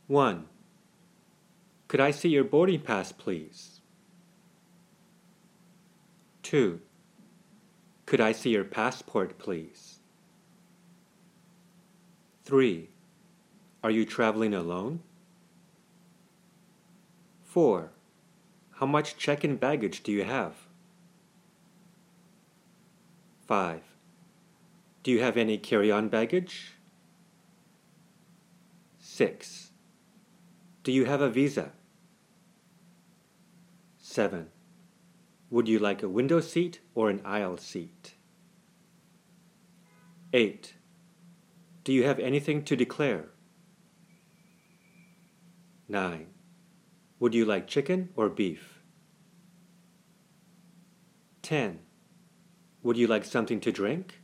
1. Could I see your boarding pass, please? 2. Could I see your passport, please? 3. Are you traveling alone? 4. How much check-in baggage do you have? 5. Do you have any carry-on baggage? 6. Do you have a visa? 7. Would you like a window seat or an aisle seat? 8. Do you have anything to declare? 9. Would you like chicken or beef? 10. Would you like something to drink?